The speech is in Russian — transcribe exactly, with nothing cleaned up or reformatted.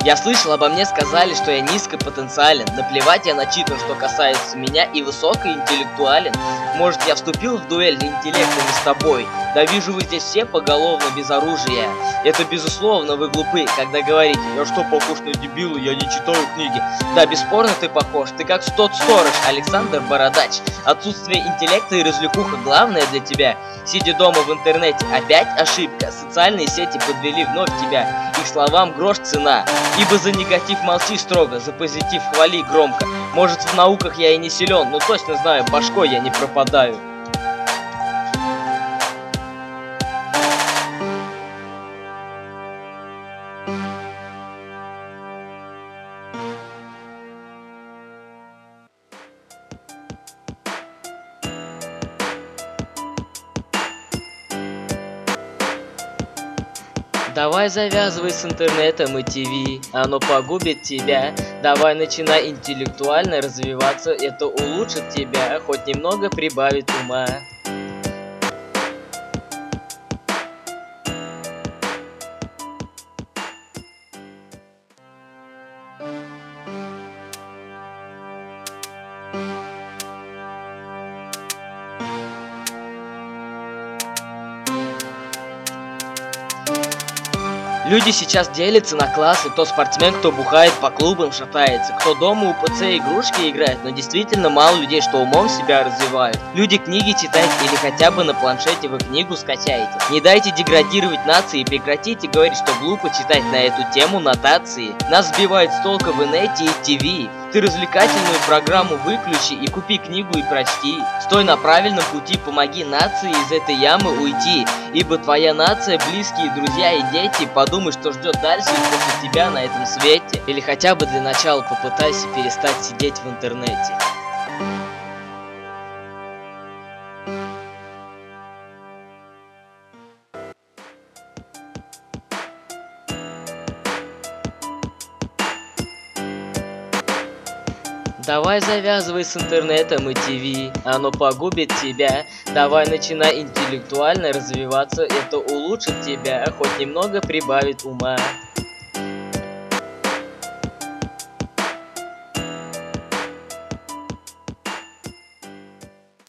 Я слышал, обо мне сказали, что я низкопотенциален. Наплевать я начитан, что касается меня, и высокоинтеллектуален. Может, я вступил в дуэль интеллектами с тобой? Да вижу, вы здесь все поголовно без оружия. Это безусловно вы глупы, когда говорите: я что, похож на дебила, я не читаю книги. Да, бесспорно ты похож, ты как тот сторож, Александр Бородач. Отсутствие интеллекта и развлекуха главное для тебя. Сидя дома в интернете, опять ошибка. Социальные сети подвели вновь тебя. Их словам грош цена. Ибо за негатив молчи строго, за позитив хвали громко. Может, в науках я и не силен, но точно знаю, башкой я не пропадаю. Давай завязывай с интернетом и ТВ, оно погубит тебя. Давай начинай интеллектуально развиваться, это улучшит тебя, хоть немного прибавит ума. Люди сейчас делятся на классы, кто спортсмен, кто бухает, по клубам шатается, кто дома у ПЦ игрушки играет, но действительно мало людей, что умом себя развивают. Люди книги читают или хотя бы на планшете вы книгу скачаете. Не дайте деградировать нации и прекратите говорить, что глупо читать на эту тему нотации. Нас сбивает с толка в инете и ТВ. Ты развлекательную программу выключи и купи книгу и прочти. Стой на правильном пути, помоги нации из этой ямы уйти. Ибо твоя нация, близкие, друзья и дети, подумай, что ждет дальше и после тебя на этом свете. Или хотя бы для начала попытайся перестать сидеть в интернете. Давай завязывай с интернетом и ТВ, оно погубит тебя. Давай начинай интеллектуально развиваться, это улучшит тебя, хоть немного прибавит ума.